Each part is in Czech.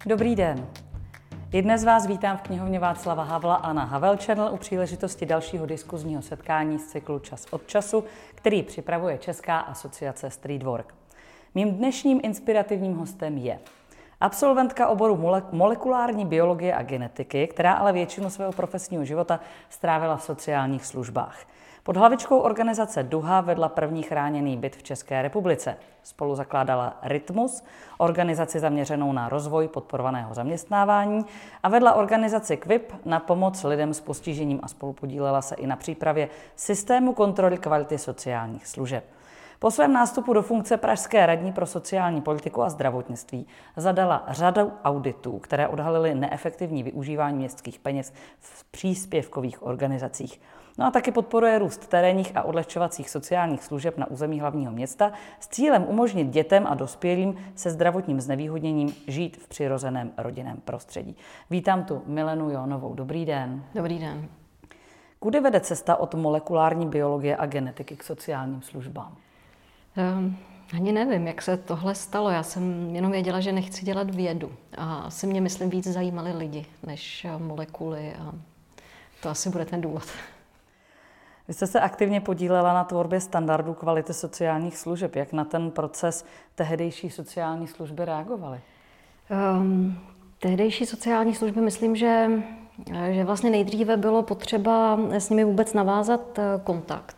Dobrý den. I dnes vás vítám v knihovně Václava Havla a na Havel Channel u příležitosti dalšího diskuzního setkání z cyklu Čas od času, který připravuje Česká asociace Streetwork. Mým dnešním inspirativním hostem je absolventka oboru molekulární biologie a genetiky, která ale většinu svého profesního života strávila v sociálních službách. Pod hlavičkou organizace Duha vedla první chráněný byt v České republice. Spolu zakládala Rytmus, organizaci zaměřenou na rozvoj podporovaného zaměstnávání, a vedla organizaci QUIP na pomoc lidem s postižením a spolupodílela se i na přípravě systému kontroly kvality sociálních služeb. Po svém nástupu do funkce pražské radní pro sociální politiku a zdravotnictví zadala řadu auditů, které odhalily neefektivní využívání městských peněz v příspěvkových organizacích. No a taky podporuje růst terénních a odlehčovacích sociálních služeb na území hlavního města s cílem umožnit dětem a dospělým se zdravotním znevýhodněním žít v přirozeném rodinném prostředí. Vítám tu Milenu Jónovou. Dobrý den. Dobrý den. Kudy vede cesta od molekulární biologie a genetiky k sociálním službám? Ani nevím, jak se tohle stalo. Já jsem jenom věděla, že nechci dělat vědu. A asi mě, myslím, víc zajímaly lidi než molekuly. A to asi bude ten důvod. Vy jste se aktivně podílela na tvorbě standardů kvality sociálních služeb. Jak na ten proces tehdejší sociální služby reagovaly? Tehdejší sociální služby, myslím, že vlastně nejdříve bylo potřeba s nimi vůbec navázat kontakt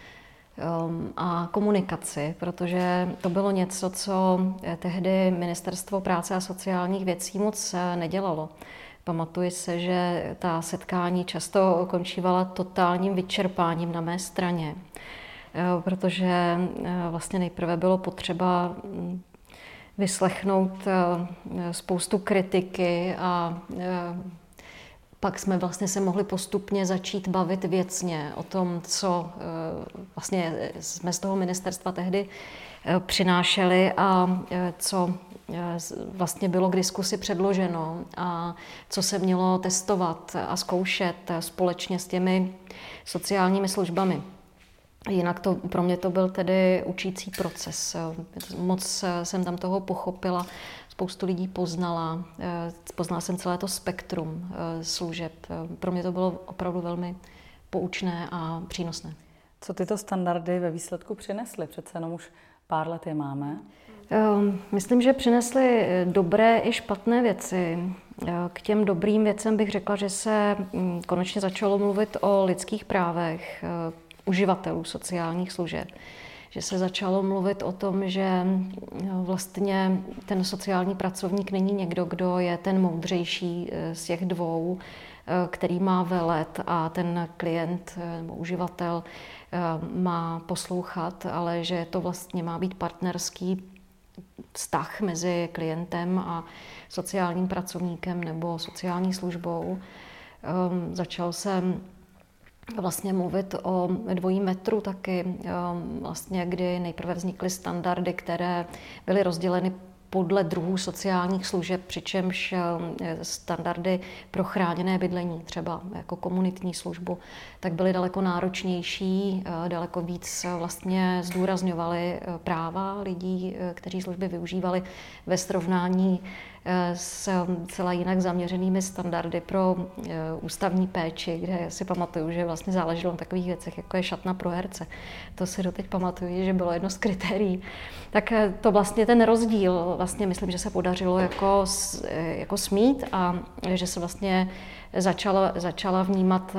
a komunikaci, protože to bylo něco, co tehdy Ministerstvo práce a sociálních věcí moc nedělalo. Pamatuji se, že ta setkání často končívala totálním vyčerpáním na mé straně, protože vlastně nejprve bylo potřeba vyslechnout spoustu kritiky a pak jsme vlastně se mohli postupně začít bavit věcně o tom, co vlastně jsme z toho ministerstva tehdy přinášeli a co vlastně bylo k diskusi předloženo a co se mělo testovat a zkoušet společně s těmi sociálními službami. Jinak to pro mě to byl tedy učící proces. Moc jsem tam toho pochopila, spoustu lidí poznala jsem celé to spektrum služeb. Pro mě to bylo opravdu velmi poučné a přínosné. Co tyto standardy ve výsledku přinesly? Přece jenom už pár let je máme. Myslím, že přinesly dobré i špatné věci. K těm dobrým věcem bych řekla, že se konečně začalo mluvit o lidských právech uživatelů sociálních služeb. Že se začalo mluvit o tom, že vlastně ten sociální pracovník není někdo, kdo je ten moudřejší z těch dvou, který má velet a ten klient nebo uživatel má poslouchat, ale že to vlastně má být partnerský vztah mezi klientem a sociálním pracovníkem nebo sociální službou. Začal jsem vlastně mluvit o dvojím metru taky, vlastně, kdy nejprve vznikly standardy, které byly rozděleny podle druhů sociálních služeb, přičemž standardy pro chráněné bydlení, třeba jako komunitní službu, tak byly daleko náročnější, daleko víc vlastně zdůrazňovaly práva lidí, kteří služby využívali ve srovnání s celá jinak zaměřenými standardy pro ústavní péči, kde si pamatuju, že vlastně záleželo na takových věcech, jako je šatna pro herce. To si doteď pamatuju, že bylo jedno z kritérií. Tak to vlastně ten rozdíl, vlastně myslím, že se podařilo jako smít a že se vlastně začala vnímat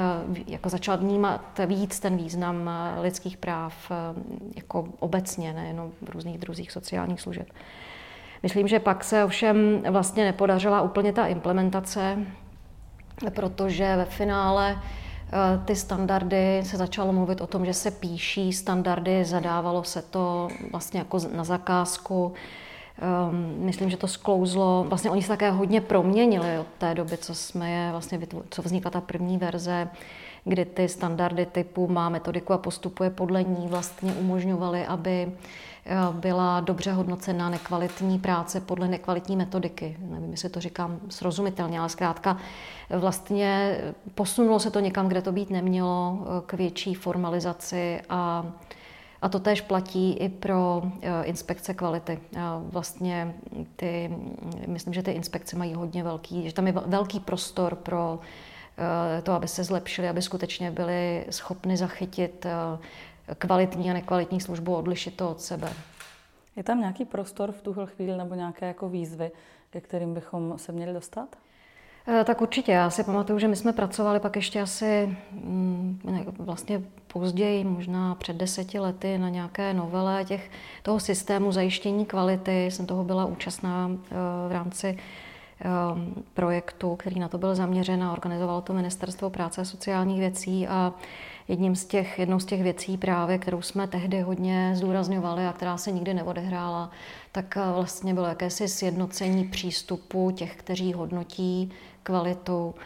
víc ten význam lidských práv jako obecně, nejenom v různých druzích sociálních služeb. Myslím, že pak se ovšem vlastně nepodařila úplně ta implementace, protože ve finále ty standardy se začalo mluvit o tom, že se píší standardy, zadávalo se to vlastně jako na zakázku. Myslím, že to sklouzlo, vlastně oni se také hodně proměnili od té doby, co vznikla ta první verze, kdy ty standardy typu má metodiku a postupuje podle ní vlastně umožňovaly, aby byla dobře hodnocena nekvalitní práce podle nekvalitní metodiky. Nevím, jestli to říkám srozumitelně, ale zkrátka vlastně posunulo se to někam, kde to být nemělo, k větší formalizaci a A to též platí i pro inspekce kvality. Vlastně myslím, že ty inspekce mají hodně velký, že tam je velký prostor pro to, aby se zlepšili, aby skutečně byli schopni zachytit kvalitní a nekvalitní službu, odlišit to od sebe. Je tam nějaký prostor v tuhle chvíli nebo nějaké jako výzvy, ke kterým bychom se měli dostat? Tak určitě. Já si pamatuju, že my jsme pracovali pak ještě asi vlastně později, možná před 10 lety, na nějaké novele toho systému zajištění kvality. Jsem toho byla účastná v rámci projektu, který na to byl zaměřen a organizovalo to Ministerstvo práce a sociálních věcí. A jednou z těch věcí právě, kterou jsme tehdy hodně zdůrazňovali a která se nikdy neodehrála, tak vlastně bylo jakési sjednocení přístupu těch, kteří hodnotí kvalitu,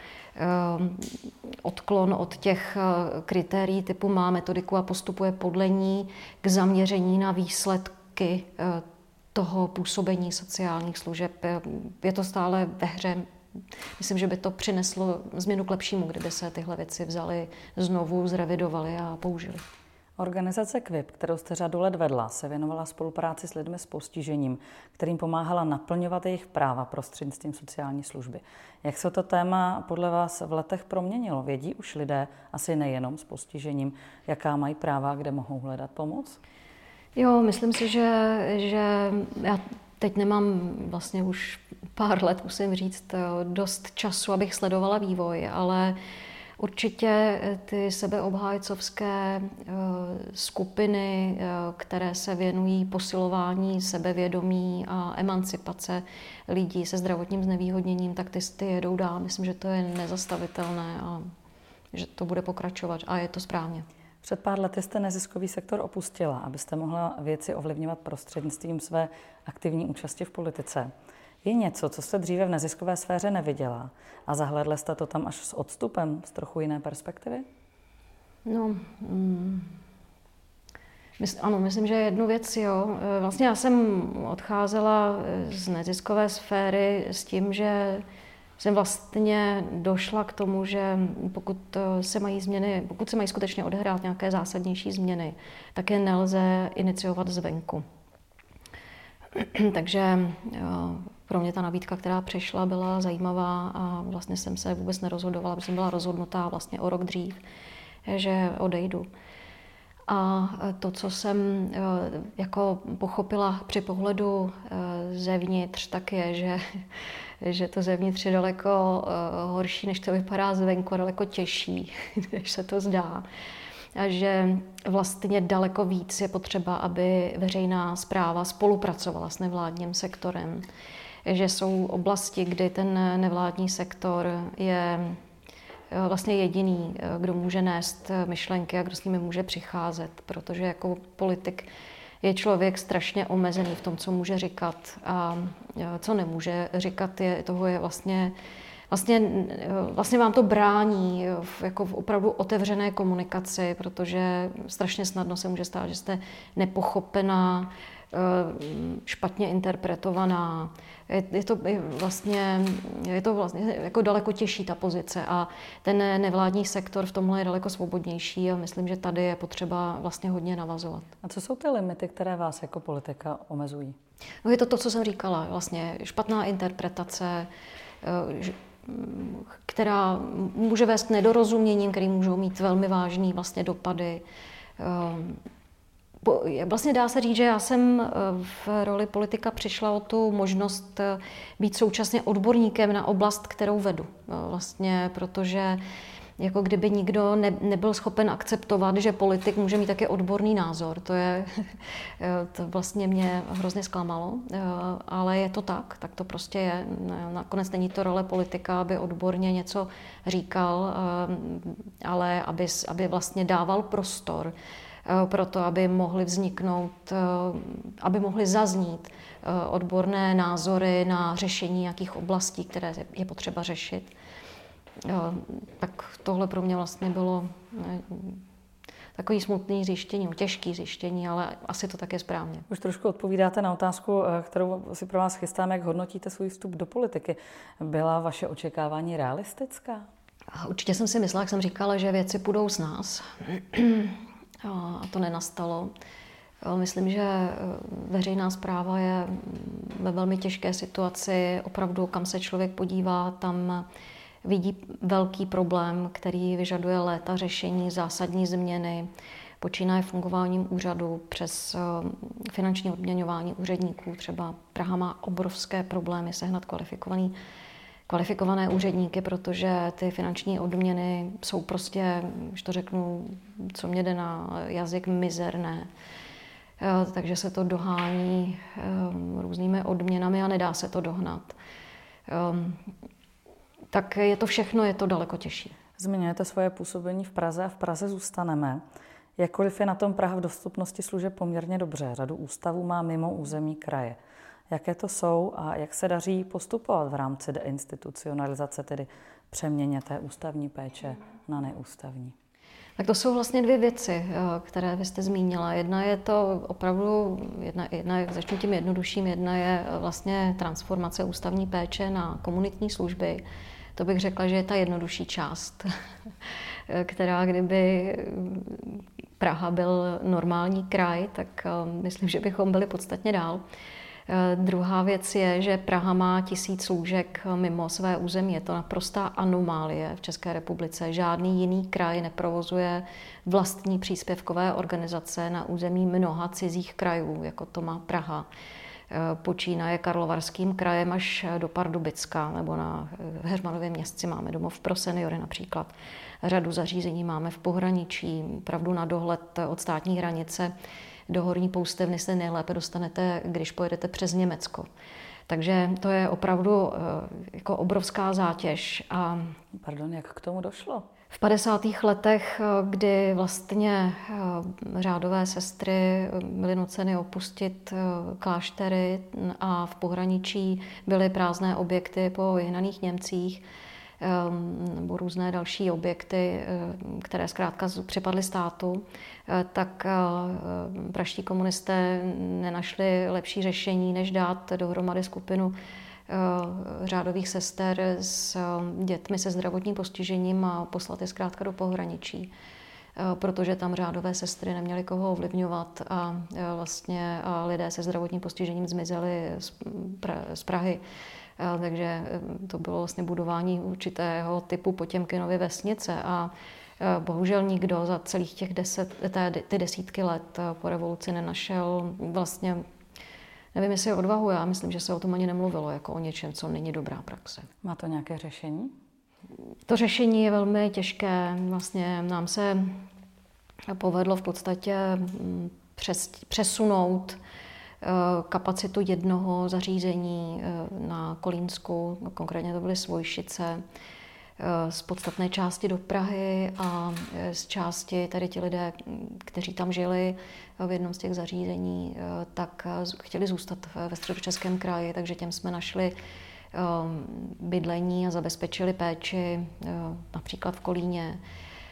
odklon od těch kritérií typu má metodiku a postupuje podle ní k zaměření na výsledky toho působení sociálních služeb. Je to stále ve hře. Myslím, že by to přineslo změnu k lepšímu, kdyby se tyhle věci vzaly znovu, zrevidovaly a použily. Organizace QIP, kterou jste řadu let vedla, se věnovala spolupráci s lidmi s postižením, kterým pomáhala naplňovat jejich práva prostřednictvím sociální služby. Jak se to téma podle vás v letech proměnilo? Vědí už lidé, asi nejenom s postižením, jaká mají práva, kde mohou hledat pomoc? Jo, myslím si, že já teď nemám vlastně už pár let, musím říct, dost času, abych sledovala vývoj, ale určitě ty sebeobhájcovské skupiny, které se věnují posilování sebevědomí a emancipace lidí se zdravotním znevýhodněním, tak ty jedou dál. Myslím, že to je nezastavitelné a že to bude pokračovat a je to správně. Před pár lety jste neziskový sektor opustila, abyste mohla věci ovlivňovat prostřednictvím své aktivní účasti v politice. Je něco, co jste dříve v neziskové sféře neviděla a zahlédla jste to tam až s odstupem, z trochu jiné perspektivy? No, ano, myslím, že jednu věc, jo. Vlastně já jsem odcházela z neziskové sféry s tím, že jsem vlastně došla k tomu, že pokud se mají skutečně odehrát nějaké zásadnější změny, tak je nelze iniciovat zvenku. Takže pro mě ta nabídka, která přišla, byla zajímavá a vlastně jsem se vůbec nerozhodovala, protože jsem byla rozhodnutá vlastně o rok dřív, že odejdu. A to, co jsem jako pochopila při pohledu zevnitř, tak je, že to zevnitř je daleko horší, než to vypadá zvenku, daleko těžší, než se to zdá. A že vlastně daleko víc je potřeba, aby veřejná správa spolupracovala s nevládním sektorem. Že jsou oblasti, kdy ten nevládní sektor je vlastně jediný, kdo může nést myšlenky a kdo s nimi může přicházet, protože jako politik je člověk strašně omezený v tom, co může říkat a co nemůže říkat, toho je vlastně vám to brání jako v opravdu otevřené komunikaci, protože strašně snadno se může stát, že jste nepochopená, špatně interpretovaná. Je to vlastně jako daleko těžší ta pozice a ten nevládní sektor v tomhle je daleko svobodnější a myslím, že tady je potřeba vlastně hodně navazovat. A co jsou ty limity, které vás jako politika omezují? No je to, co jsem říkala, vlastně špatná interpretace, která může vést k nedorozuměním, které můžou mít velmi vážný vlastně dopady. Vlastně dá se říct, že já jsem v roli politika přišla o tu možnost být současně odborníkem na oblast, kterou vedu. Vlastně, protože jako kdyby nikdo nebyl schopen akceptovat, že politik může mít také odborný názor. To vlastně mě hrozně zklamalo, ale je to tak to prostě je. Nakonec není to role politika, aby odborně něco říkal, ale aby vlastně dával prostor pro to, aby mohly vzniknout, aby mohly zaznít odborné názory na řešení nějakých oblastí, které je potřeba řešit. Tak tohle pro mě vlastně bylo takový smutný zjištění, těžký zjištění, ale asi to tak je správně. Už trošku odpovídáte na otázku, kterou si pro vás chystám, jak hodnotíte svůj vstup do politiky. Byla vaše očekávání realistická? Určitě jsem si myslela, jak jsem říkala, že věci půjdou z nás. A to nenastalo. Myslím, že veřejná správa je ve velmi těžké situaci. Opravdu, kam se člověk podívá, tam vidí velký problém, který vyžaduje léta řešení, zásadní změny, počínaje fungováním úřadu přes finanční odměňování úředníků. Třeba Praha má obrovské problémy sehnat kvalifikované úředníky, protože ty finanční odměny jsou prostě, už to řeknu, co mě jde na jazyk, mizerné. Takže se to dohání různými odměnami a nedá se to dohnat. Tak je to všechno, je to daleko těžší. Zmiňujete svoje působení v Praze a v Praze zůstaneme. Jakkoliv je na tom Praha v dostupnosti služeb poměrně dobře, řadu ústavů má mimo území kraje. Jaké to jsou a jak se daří postupovat v rámci deinstitucionalizace, tedy přeměně té ústavní péče na neústavní? Tak to jsou vlastně dvě věci, které vy jste zmínila. Jedna je to opravdu, začnu tím jednodušším, jedna je vlastně transformace ústavní péče na komunitní služby. To bych řekla, že je ta jednodušší část, která kdyby Praha byl normální kraj, tak myslím, že bychom byli podstatně dál. Druhá věc je, že Praha má 1000 lůžek mimo své území. Je to naprostá anomálie v České republice. Žádný jiný kraj neprovozuje vlastní příspěvkové organizace na území mnoha cizích krajů, jako to má Praha. Počínaje Karlovarským krajem až do Pardubicka, nebo v Heřmanově Městci máme domov pro seniory například. Řadu zařízení máme v pohraničí, opravdu na dohled od státní hranice. Do Horní Poustevny se nejlépe dostanete, když pojedete přes Německo. Takže to je opravdu jako obrovská zátěž. Pardon, jak k tomu došlo? V 50. letech, kdy vlastně řádové sestry byly nuceny opustit kláštery a v pohraničí byly prázdné objekty po vyhnaných Němcích, nebo různé další objekty, které zkrátka připadly státu, tak pražští komunisté nenašli lepší řešení, než dát dohromady skupinu řádových sester s dětmi se zdravotním postižením a poslat je zkrátka do pohraničí. Protože tam řádové sestry neměly koho ovlivňovat a vlastně lidé se zdravotním postižením zmizeli z Prahy. Takže to bylo vlastně budování určitého typu Potěmkinovy vesnice a bohužel nikdo za celých těch ty desítky let po revoluci nenašel vlastně, nevím, jestli odvahu, já myslím, že se o tom ani nemluvilo jako o něčem, co není dobrá praxe. Má to nějaké řešení? To řešení je velmi těžké. Vlastně nám se povedlo v podstatě přesunout kapacitu jednoho zařízení na Kolínsku, konkrétně to byly Svojšice, z podstatné části do Prahy a z části tady ti lidé, kteří tam žili v jednom z těch zařízení, tak chtěli zůstat ve Středočeském kraji, takže těm jsme našli bydlení a zabezpečili péči například v Kolíně.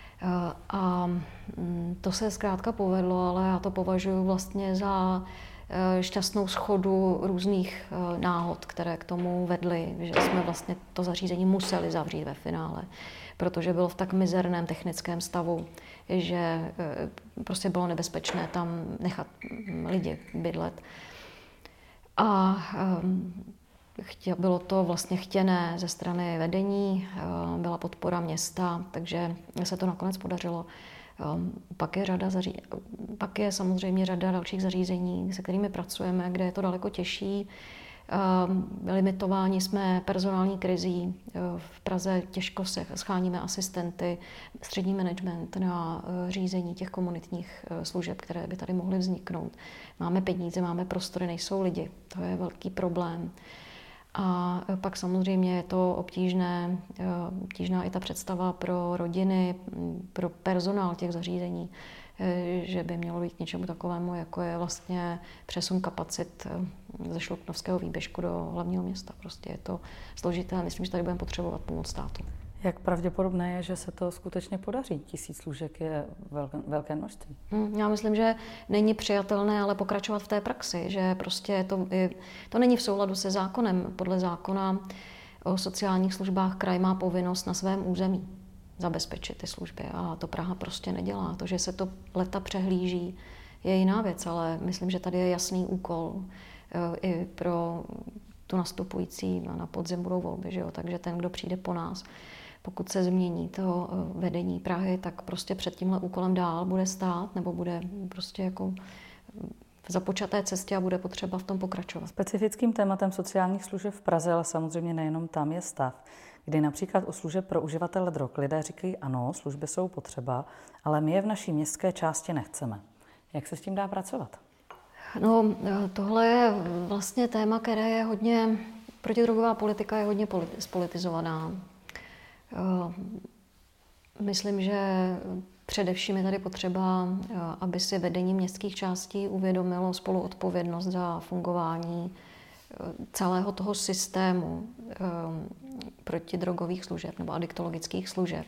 A to se zkrátka povedlo, ale já to považuji vlastně za šťastnou shodu různých náhod, které k tomu vedly, že jsme vlastně to zařízení museli zavřít ve finále, protože bylo v tak mizerném technickém stavu, že prostě bylo nebezpečné tam nechat lidi bydlet. A bylo to vlastně chtěné ze strany vedení, byla podpora města, takže se to nakonec podařilo. Pak je samozřejmě řada dalších zařízení, se kterými pracujeme, kde je to daleko těžší. Limitováni jsme personální krizí. V Praze těžko se scháníme asistenty, střední management na řízení těch komunitních služeb, které by tady mohly vzniknout. Máme peníze, máme prostory, nejsou lidi. To je velký problém. A pak samozřejmě je to obtížná i ta představa pro rodiny, pro personál těch zařízení, že by mělo být k něčemu takovému, jako je vlastně přesun kapacit ze Šluknovského výběžku do hlavního města. Prostě je to složité, myslím, že tady budeme potřebovat pomoc státu. Jak pravděpodobné je, že se to skutečně podaří? 1000 lůžek je velké množství. Já myslím, že není přijatelné ale pokračovat v té praxi, že prostě to není v souladu se zákonem. Podle zákona o sociálních službách kraj má povinnost na svém území zabezpečit ty služby a to Praha prostě nedělá. To, že se to leta přehlíží, je jiná věc, ale myslím, že tady je jasný úkol i pro tu nastupující na podzim budou volby, že jo? Takže ten, kdo přijde po nás, pokud se změní to vedení Prahy, tak prostě před tímhle úkolem dál bude stát nebo bude prostě jako v započaté cestě a bude potřeba v tom pokračovat. Specifickým tématem sociálních služeb v Praze, ale samozřejmě nejenom tam, je stav, kdy například u služeb pro uživatele drog lidé říkají, ano, služby jsou potřeba, ale my je v naší městské části nechceme. Jak se s tím dá pracovat? No, tohle je vlastně téma, které je hodně, protidrogová politika je hodně spolitizovaná. Myslím, že především je tady potřeba, aby si vedení městských částí uvědomilo spoluodpovědnost za fungování celého toho systému protidrogových služeb nebo adiktologických služeb.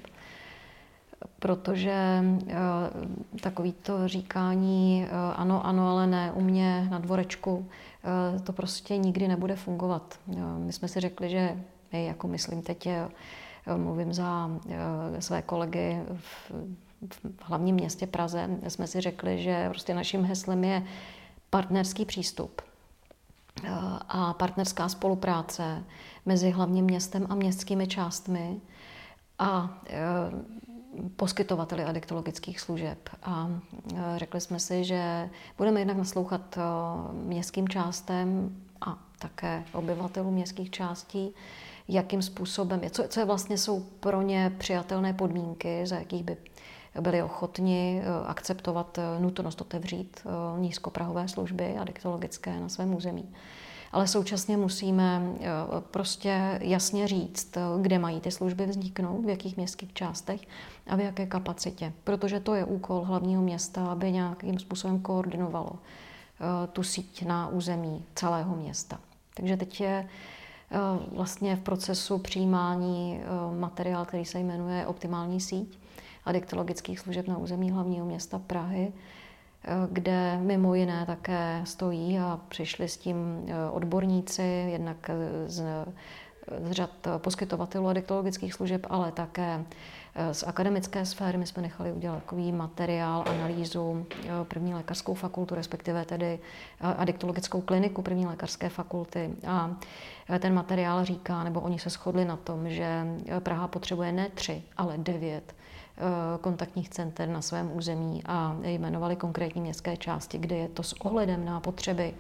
Protože takový to říkání ano, ano, ale ne u mě na dvorečku, to prostě nikdy nebude fungovat. My jsme si řekli, že jako myslím teď, mluvím za své kolegy v hlavním městě Praze, jsme si řekli, že prostě naším heslem je partnerský přístup a partnerská spolupráce mezi hlavním městem a městskými částmi a poskytovateli adiktologických služeb. A řekli jsme si, že budeme jednak naslouchat městským částem a také obyvatelům městských částí, jakým způsobem, co je vlastně jsou pro ně přijatelné podmínky, za jakých by byli ochotni akceptovat nutnost otevřít nízkoprahové služby adiktologické na svém území. Ale současně musíme prostě jasně říct, kde mají ty služby vzniknout, v jakých městských částech a v jaké kapacitě. Protože to je úkol hlavního města, aby nějakým způsobem koordinovalo tu síť na území celého města. Takže teď je vlastně v procesu přijímání materiál, který se jmenuje Optimální síť adiktologických služeb na území hlavního města Prahy, kde mimo jiné také stojí a přišli s tím odborníci, jednak z řad poskytovatelů adiktologických služeb, ale také z akademické sféry. My jsme nechali udělat takový materiál, analýzu první lékařskou fakultu, respektive tedy adiktologickou kliniku první lékařské fakulty. A ten materiál říká, nebo oni se shodli na tom, že Praha potřebuje ne 3, ale 9 kontaktních center na svém území a jmenovali konkrétní městské části, kde je to s ohledem na potřeby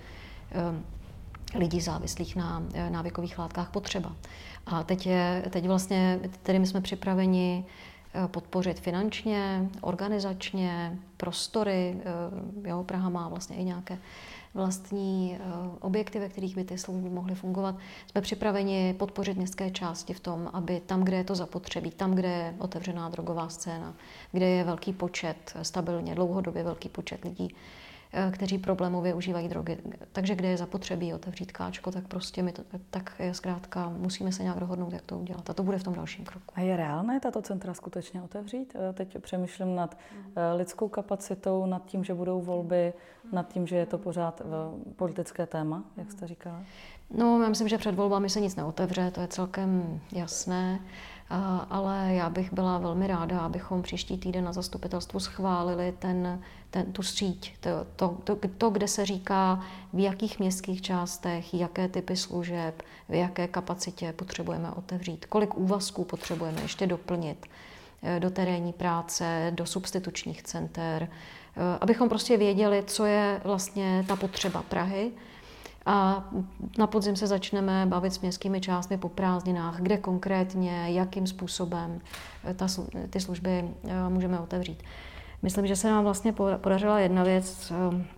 lidí závislých na návykových látkách potřeba. A teď vlastně, tedy my jsme připraveni podpořit finančně, organizačně, prostory. Jo, Praha má vlastně i nějaké vlastní objekty, ve kterých by ty služby mohly fungovat. Jsme připraveni podpořit městské části v tom, aby tam, kde je to zapotřebí, tam, kde je otevřená drogová scéna, kde je velký počet, stabilně, dlouhodobě velký počet lidí, kteří problémově užívají drogy. Takže kde je zapotřebí otevřít káčko, tak prostě tak zkrátka musíme se nějak dohodnout, jak to udělat. A to bude v tom dalším kroku. A je reálné tato centra skutečně otevřít? Teď přemýšlím nad lidskou kapacitou, nad tím, že budou volby, nad tím, že je to pořád politické téma, jak jste říkala? No, já myslím, že před volbami se nic neotevře, to je celkem jasné. Ale já bych byla velmi ráda, abychom příští týden na zastupitelstvu schválili tu síť, to, kde se říká, v jakých městských částech, jaké typy služeb, v jaké kapacitě potřebujeme otevřít, kolik úvazků potřebujeme ještě doplnit do terénní práce, do substitučních center, abychom prostě věděli, co je vlastně ta potřeba Prahy. A na podzim se začneme bavit s městskými částmi po prázdninách, kde konkrétně, jakým způsobem ty služby můžeme otevřít. Myslím, že se nám vlastně podařila jedna věc,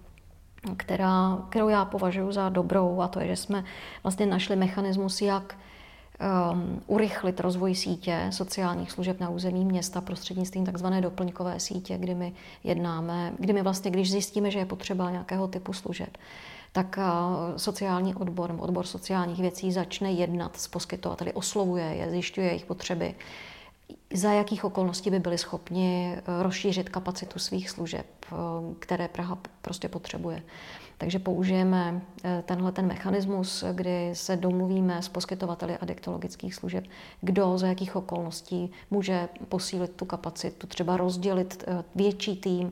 kterou já považuji za dobrou, a to je, že jsme vlastně našli mechanismus, jak urychlit rozvoj sítě sociálních služeb na území města prostřednictvím takzvané doplňkové sítě, kdy my jednáme, vlastně, když zjistíme, že je potřeba nějakého typu služeb, tak sociální odbor nebo odbor sociálních věcí začne jednat s poskytovateli, oslovuje je, zjišťuje jejich potřeby, za jakých okolností by byli schopni rozšířit kapacitu svých služeb, které Praha prostě potřebuje. Takže použijeme ten mechanismus, kdy se domluvíme s poskytovateli adiktologických služeb, kdo za jakých okolností může posílit tu kapacitu, třeba rozdělit větší tým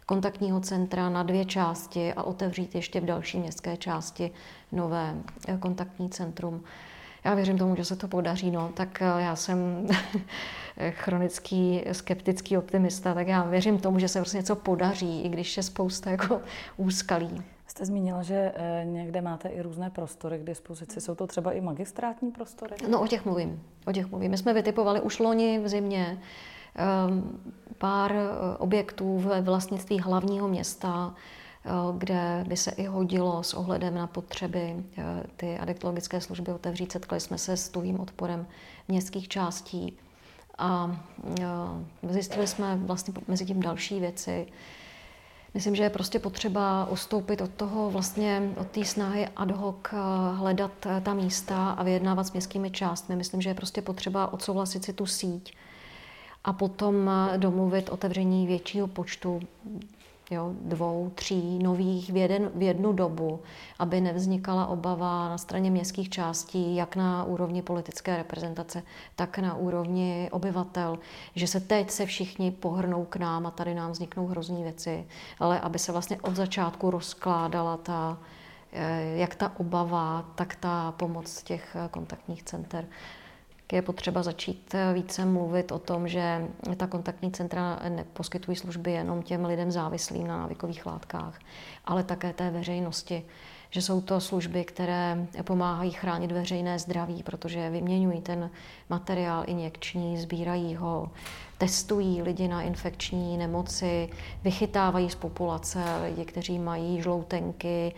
kontaktního centra na 2 části a otevřít ještě v další městské části nové kontaktní centrum. Já věřím tomu, že se to podaří, no, tak já jsem chronický skeptický optimista, tak já věřím tomu, že se prostě něco podaří, i když je spousta jako úskalí. Jste zmínila, že někde máte i různé prostory k dispozici. Jsou to třeba i magistrátní prostory? No, o těch mluvím. My jsme vytipovali už loni v zimě pár objektů ve vlastnictví hlavního města, kde by se i hodilo s ohledem na potřeby ty adiktologické služby otevřít. Setkali jsme se s tuhým odporem městských částí a zjistili jsme vlastně mezi tím další věci. Myslím, že je prostě potřeba ustoupit od toho vlastně, od té snahy ad hoc hledat ta místa a vyjednávat s městskými částmi. Myslím, že je prostě potřeba odsouhlasit si tu síť a potom domluvit otevření většího počtu, 2, 3 nových v jednu dobu, aby nevznikala obava na straně městských částí, jak na úrovni politické reprezentace, tak na úrovni obyvatel, že se teď se všichni pohrnou k nám a tady nám vzniknou hrozný věci, ale aby se vlastně od začátku rozkládala jak ta obava, tak ta pomoc těch kontaktních center. Je potřeba začít více mluvit o tom, že ta kontaktní centra neposkytují služby jenom těm lidem závislým na návykových látkách, ale také té veřejnosti. Že jsou to služby, které pomáhají chránit veřejné zdraví, protože vyměňují ten materiál injekční, sbírají ho, testují lidi na infekční nemoci, vychytávají z populace lidi, kteří mají žloutenky,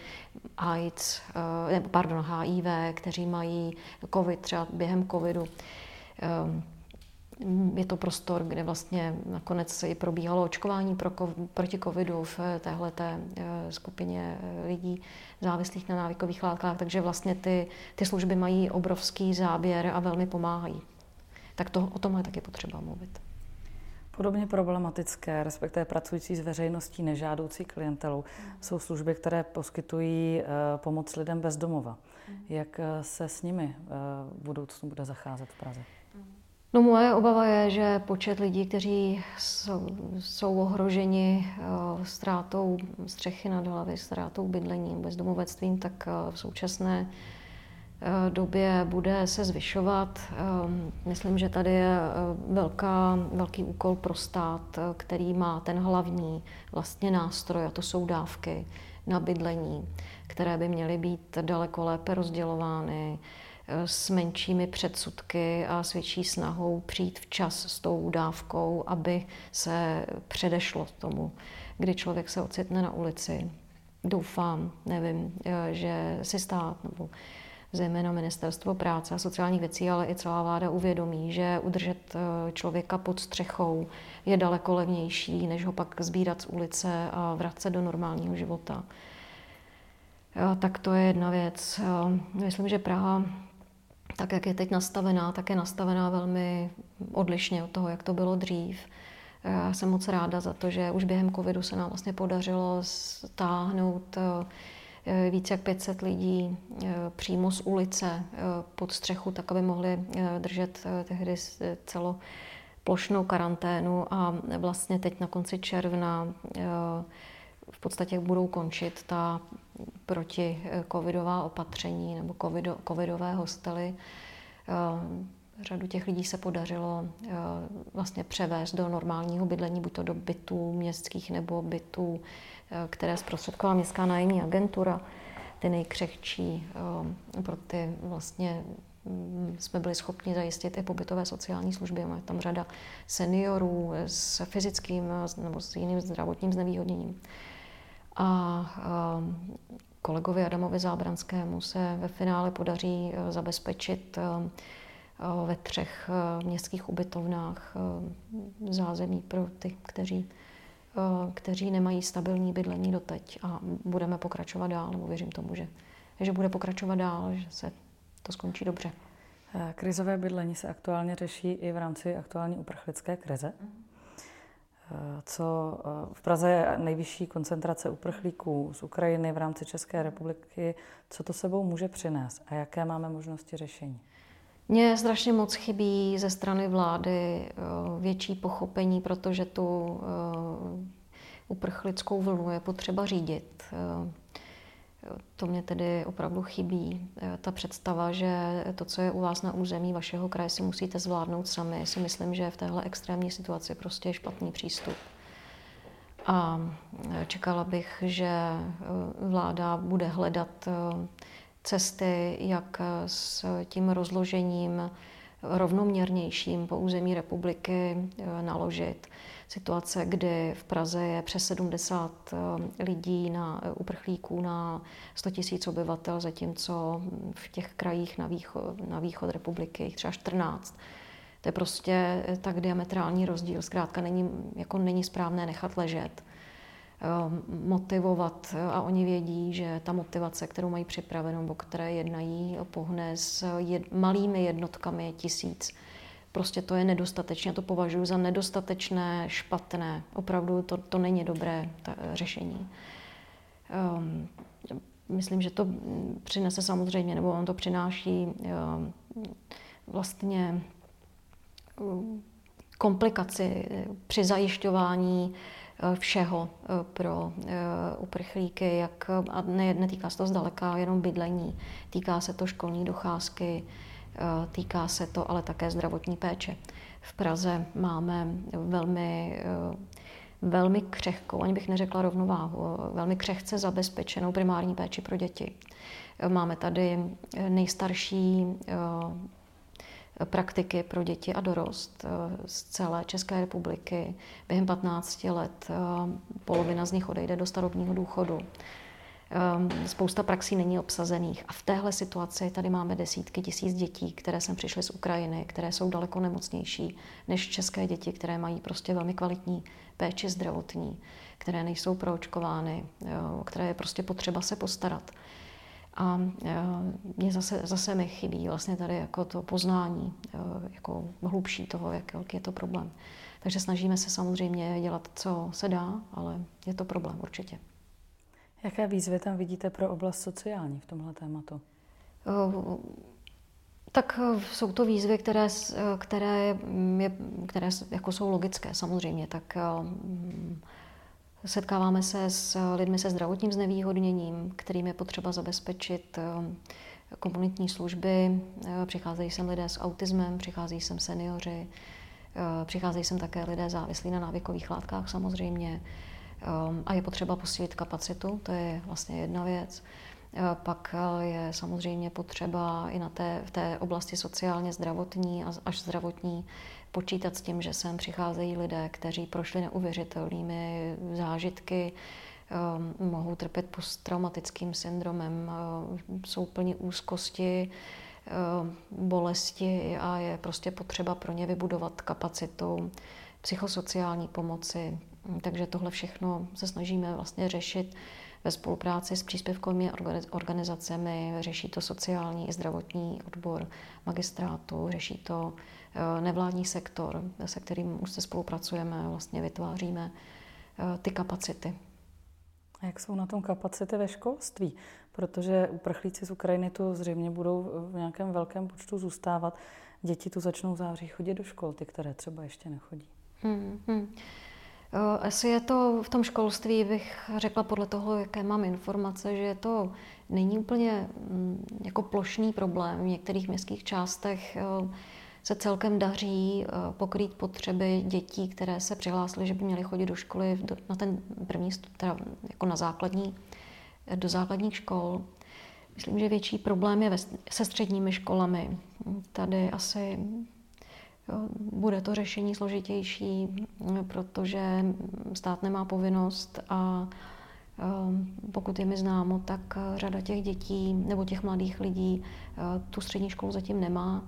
HIV, kteří mají COVID, třeba během covidu. Je to prostor, kde vlastně nakonec i probíhalo očkování proti covidu v téhleté skupině lidí závislých na návykových látkách, takže vlastně ty služby mají obrovský záběr a velmi pomáhají. Tak o tomhle taky potřeba mluvit. Podobně problematické, respektive pracující s veřejností nežádoucí klientelou, jsou služby, které poskytují pomoc lidem bez domova. Jak se s nimi v budoucnu bude zacházet v Praze? No, moje obava je, že počet lidí, kteří jsou ohroženi ztrátou střechy nad hlavy, ztrátou bydlení, bezdomovectvím, tak v současné době bude se zvyšovat. Myslím, že tady je velký úkol pro stát, který má ten hlavní vlastně nástroj, a to jsou dávky na bydlení, které by měly být daleko lépe rozdělovány, s menšími předsudky a s větší snahou přijít včas s tou dávkou, aby se předešlo tomu, kdy člověk se ocitne na ulici. Doufám, že si stát nebo zejména Ministerstvo práce a sociálních věcí, ale i celá vláda uvědomí, že udržet člověka pod střechou je daleko levnější, než ho pak sbírat z ulice a vracet do normálního života. Tak to je jedna věc. Myslím, že Praha, tak jak je teď nastavená, tak je nastavená velmi odlišně od toho, jak to bylo dřív. Já jsem moc ráda za to, že už během covidu se nám vlastně podařilo stáhnout více jak 500 lidí přímo z ulice pod střechu, tak aby mohli držet tehdy celoplošnou karanténu a vlastně teď na konci června v podstatě budou končit ta proticovidová opatření nebo covidové hostely. Řadu těch lidí se podařilo vlastně převést do normálního bydlení, buď to do bytů městských nebo bytů, které zprostředkovala městská nájemní agentura. Ty nejkřehčí, pro ty vlastně jsme byli schopni zajistit i pobytové sociální služby. Máme tam řada seniorů s fyzickým nebo s jiným zdravotním znevýhodněním. A kolegovi Adamovi Zábranskému se ve finále podaří zabezpečit ve 3 městských ubytovnách zázemí pro ty, kteří nemají stabilní bydlení doteď, a budeme pokračovat dál, nebo věřím tomu, že bude pokračovat dál, že se to skončí dobře. Krizové bydlení se aktuálně řeší i v rámci aktuální uprchlické krize. Co v Praze je nejvyšší koncentrace uprchlíků z Ukrajiny v rámci České republiky, co to sebou může přinést a jaké máme možnosti řešení? Mně strašně moc chybí ze strany vlády větší pochopení, protože tu uprchlickou vlnu je potřeba řídit. To mě tedy opravdu chybí. Ta představa, že to, co je u vás na území vašeho kraje, si musíte zvládnout sami, si myslím, že v téhle extrémní situaci prostě je špatný přístup. A čekala bych, že vláda bude hledat cesty, jak s tím rozložením rovnoměrnějším po území republiky naložit. Situace, kdy v Praze je přes 70 lidí uprchlíků na 100 000 obyvatel, zatímco v těch krajích na východ republiky jich třeba 14. To je prostě tak diametrální rozdíl. Zkrátka není správné nechat ležet, motivovat, a oni vědí, že ta motivace, kterou mají připravenou, o které jednají, pohne s malými jednotkami 1000. Prostě to je nedostatečné, to považuji za nedostatečné, špatné. Opravdu to není dobré řešení. Myslím, že to přinese samozřejmě, nebo on to přináší vlastně komplikaci při zajišťování všeho pro uprchlíky, a netýká se to zdaleka jenom bydlení, týká se to školní docházky, týká se to ale také zdravotní péče. V Praze máme velmi křehkou, ani bych neřekla rovnováhu, velmi křehce zabezpečenou primární péči pro děti. Máme tady nejstarší praktiky pro děti a dorost z celé České republiky. Během 15 let polovina z nich odejde do starobního důchodu. Spousta praxí není obsazených. A v téhle situaci tady máme desítky tisíc dětí, které sem přišly z Ukrajiny, které jsou daleko nemocnější než české děti, které mají prostě velmi kvalitní péči zdravotní, které nejsou proočkovány, o které je prostě potřeba se postarat. A mě zase mi chybí vlastně tady jako to poznání, jako hlubší toho, jaký je to problém. Takže snažíme se samozřejmě dělat, co se dá, ale je to problém určitě. Jaké výzvy tam vidíte pro oblast sociální v tomhle tématu? Tak jsou to výzvy, které jako jsou logické samozřejmě. Tak setkáváme se s lidmi se zdravotním znevýhodněním, kterým je potřeba zabezpečit komunitní služby. Přicházejí sem lidé s autismem, přicházejí sem seniori, přicházejí sem také lidé závislí na návykových látkách samozřejmě. A je potřeba posílit kapacitu, to je vlastně jedna věc. Pak je samozřejmě potřeba i v té oblasti sociálně zdravotní a až zdravotní počítat s tím, že sem přicházejí lidé, kteří prošli neuvěřitelnými zážitky, mohou trpět posttraumatickým syndromem, jsou plní úzkosti, bolesti a je prostě potřeba pro ně vybudovat kapacitu psychosociální pomoci. Takže tohle všechno se snažíme vlastně řešit ve spolupráci s příspěvkovými organizacemi. Řeší to sociální i zdravotní odbor magistrátu, řeší to nevládní sektor, se kterým už se spolupracujeme, vlastně vytváříme ty kapacity. A jak jsou na tom kapacity ve školství? Protože uprchlíci z Ukrajiny tu zřejmě budou v nějakém velkém počtu zůstávat. Děti tu začnou v září chodit do škol, ty, které třeba ještě nechodí. Asi je to v tom školství, bych řekla podle toho, jaké mám informace, že to není úplně jako plošný problém. V některých městských částech se celkem daří pokrýt potřeby dětí, které se přihlásily, že by měly chodit do školy na ten první, teda jako do základních škol. Myslím, že větší problém je se středními školami. Tady asi bude to řešení složitější, protože stát nemá povinnost a pokud je mi známo, tak řada těch dětí nebo těch mladých lidí tu střední školu zatím nemá.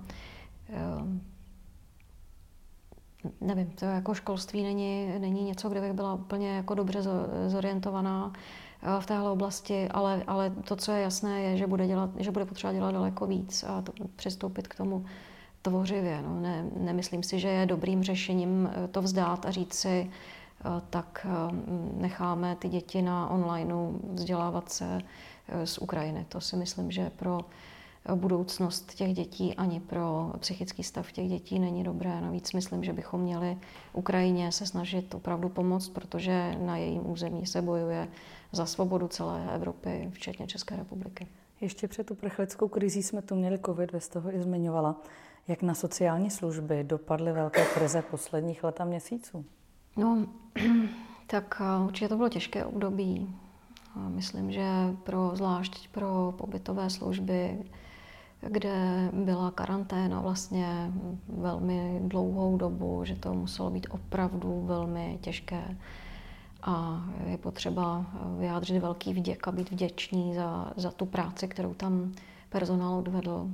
Nevím, to jako školství není něco, kde bych byla úplně jako dobře zorientovaná v téhle oblasti, ale to, co je jasné, je, že bude potřeba dělat daleko víc a přistoupit k tomu tvořivě. No. Nemyslím si, že je dobrým řešením to vzdát a říct si, tak necháme ty děti na onlineu vzdělávat se z Ukrajiny. To si myslím, že pro budoucnost těch dětí ani pro psychický stav těch dětí není dobré. Navíc myslím, že bychom měli Ukrajině se snažit opravdu pomoct, protože na jejím území se bojuje za svobodu celé Evropy, včetně České republiky. Ještě před uprchlickou krizí jsme tu měli covid, vy jste ho i zmiňovala. Jak na sociální služby dopadly velké krize posledních let a měsíců? No, tak určitě to bylo těžké období. Myslím, že zvlášť pro pobytové služby, kde byla karanténa vlastně velmi dlouhou dobu, že to muselo být opravdu velmi těžké. A je potřeba vyjádřit velký vděk a být vděčný za tu práci, kterou tam personál odvedl.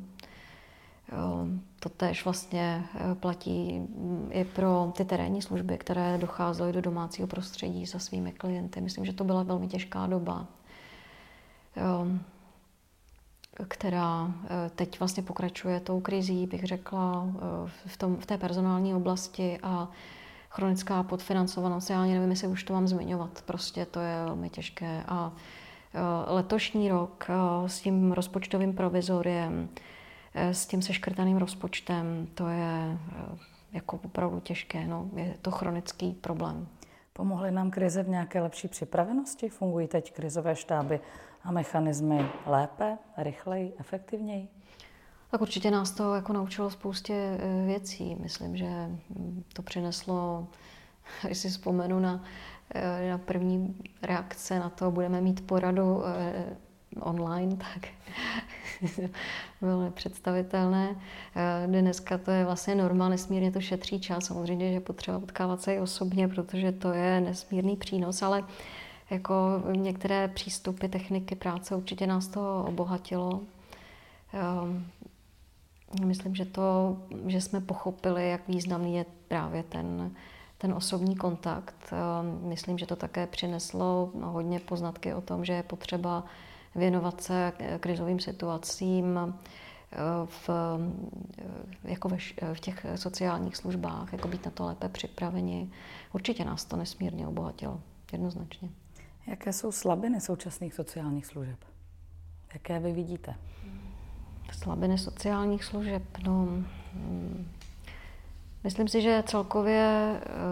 To též vlastně platí i pro ty terénní služby, které docházely do domácího prostředí se svými klienty. Myslím, že to byla velmi těžká doba, která teď vlastně pokračuje tou krizí, bych řekla, v té personální oblasti a chronická podfinancovanost. Já ani nevím, jestli už to mám zmiňovat. Prostě to je velmi těžké. A letošní rok s tím rozpočtovým provizoriem, s tím seškrtaným rozpočtem, to je jako opravdu těžké. No, je to chronický problém. Pomohly nám krize v nějaké lepší připravenosti? Fungují teď krizové štáby a mechanismy lépe, rychleji, efektivněji? Tak určitě nás to jako naučilo spoustě věcí. Myslím, že to přineslo, když si vzpomenu na první reakce na to, budeme mít poradu online, tak bylo nepředstavitelné. Dneska to je vlastně norma, nesmírně to šetří čas. Samozřejmě, že je potřeba potkávat se i osobně, protože to je nesmírný přínos, ale jako některé přístupy, techniky práce určitě nás to obohatilo. Myslím, že jsme pochopili, jak významný je právě ten osobní kontakt. Myslím, že to také přineslo hodně poznatky o tom, že je potřeba věnovat se krizovým situacím v těch sociálních službách, jako být na to lépe připraveni. Určitě nás to nesmírně obohatilo, jednoznačně. Jaké jsou slabiny současných sociálních služeb? Jaké vy vidíte? Slabiny sociálních služeb, no, myslím si, že celkově,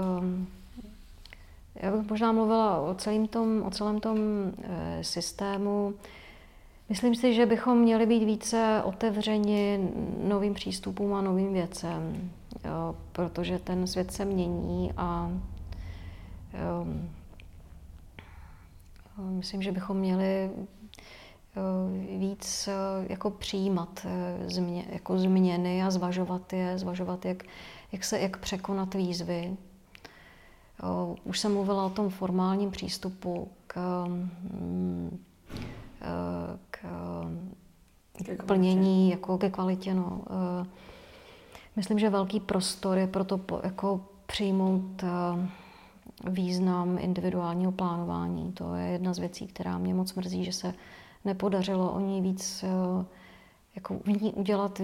já bych možná mluvila o celém tom systému. Myslím si, že bychom měli být více otevřeni novým přístupům a novým věcem, protože ten svět se mění a myslím, že bychom měli víc jako přijímat jako změny a zvažovat, jak překonat výzvy. Už jsem mluvila o tom formálním přístupu k plnění, jako ke kvalitě. No. Myslím, že velký prostor je pro to jako přijmout význam individuálního plánování. To je jedna z věcí, která mě moc mrzí, že se nepodařilo o ní víc, jako v ní udělat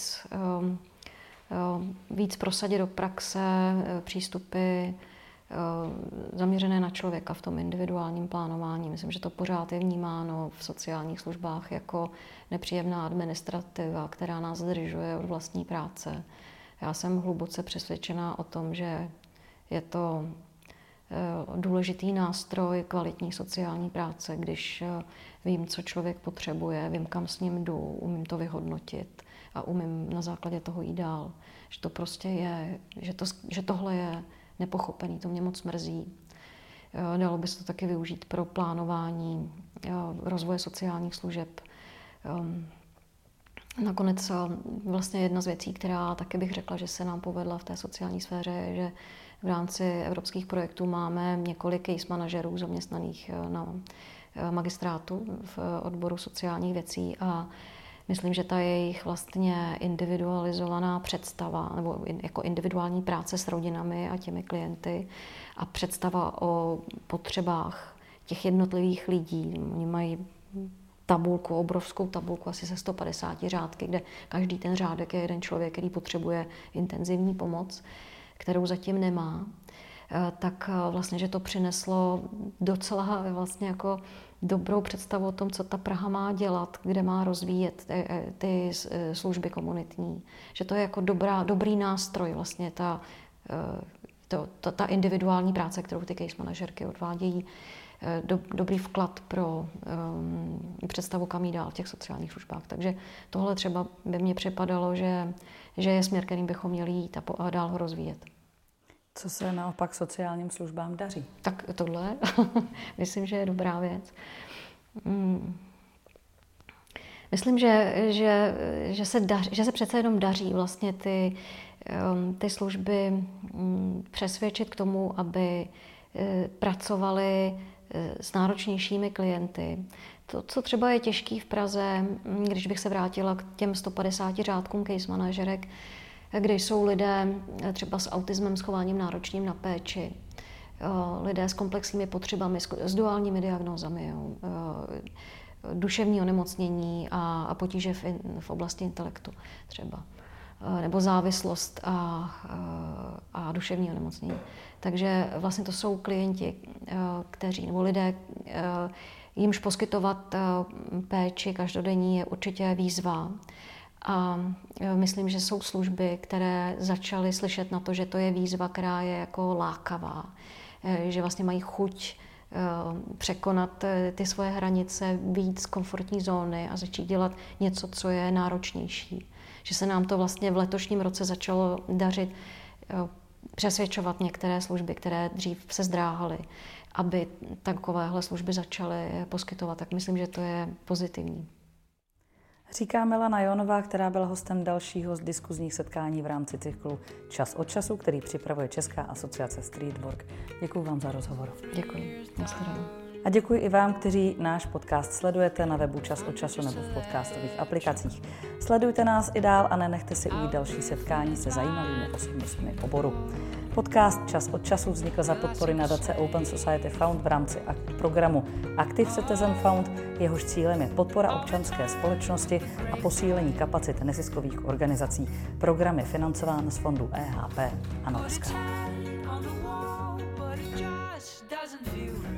víc prosadit do praxe přístupy zaměřené na člověka v tom individuálním plánování. Myslím, že to pořád je vnímáno v sociálních službách jako nepříjemná administrativa, která nás zdržuje od vlastní práce. Já jsem hluboce přesvědčená o tom, že je to důležitý nástroj kvalitní sociální práce, když vím, co člověk potřebuje, vím, kam s ním jdu, umím to vyhodnotit a umím na základě toho jít dál. Že to prostě je, že tohle je nepochopený, to mě moc mrzí. Dalo by se to taky využít pro plánování rozvoje sociálních služeb. Nakonec vlastně jedna z věcí, která taky bych řekla, že se nám povedla v té sociální sféře, je, že v rámci evropských projektů máme několik case manažerů zaměstnaných na magistrátu v odboru sociálních věcí a myslím, že ta jejich vlastně individualizovaná představa nebo jako individuální práce s rodinami a těmi klienty a představa o potřebách těch jednotlivých lidí. Oni mají tabulku, obrovskou tabulku, asi se 150 řádky, kde každý ten řádek je jeden člověk, který potřebuje intenzivní pomoc, kterou zatím nemá. tak vlastně, že to přineslo docela vlastně jako dobrou představu o tom, co ta Praha má dělat, kde má rozvíjet ty služby komunitní. Že to je jako dobrý nástroj vlastně ta individuální práce, kterou ty case manažerky odvádějí, dobrý vklad pro představu, kam jí dál v těch sociálních službách. Takže tohle třeba by mně připadalo, že je směr, kterým bychom měli jít a dál ho rozvíjet. Co se naopak sociálním službám daří? Tak tohle myslím, že je dobrá věc. Myslím, že se přece jenom daří vlastně ty služby přesvědčit k tomu, aby pracovali s náročnějšími klienty. To, co třeba je těžký v Praze, když bych se vrátila k těm 150 řádkům case manažerek, kde jsou lidé třeba s autismem, s chováním náročným na péči, lidé s komplexními potřebami, s duálními diagnózami, duševní onemocnění a potíže v oblasti intelektu třeba, nebo závislost a duševní onemocnění. Takže vlastně to jsou klienti, nebo lidé, jimž poskytovat péči každodenní je určitě výzva. A myslím, že jsou služby, které začaly slyšet na to, že to je výzva, která je jako lákavá, že vlastně mají chuť překonat ty svoje hranice, vyjít z komfortní zóny a začít dělat něco, co je náročnější. Že se nám to vlastně v letošním roce začalo dařit přesvědčovat některé služby, které dřív se zdráhaly, aby takovéhle služby začaly poskytovat. Tak myslím, že to je pozitivní. Říká Milana Jónová, která byla hostem dalšího z diskuzních setkání v rámci cyklu Čas od času, který připravuje Česká asociace Street Work. Děkuji vám za rozhovor. Děkuji. Nashledanou. A děkuji i vám, kteří náš podcast sledujete na webu Čas od času nebo v podcastových aplikacích. Sledujte nás i dál a nenechte si ujít další setkání se zajímavými osobnostmi oboru. Podcast Čas od času vznikl za podpory nadace Open Society Fund v rámci programu Active Citizen Fund. Jehož cílem je podpora občanské společnosti a posílení kapacit neziskových organizací. Program je financován z fondu EHP a Norska.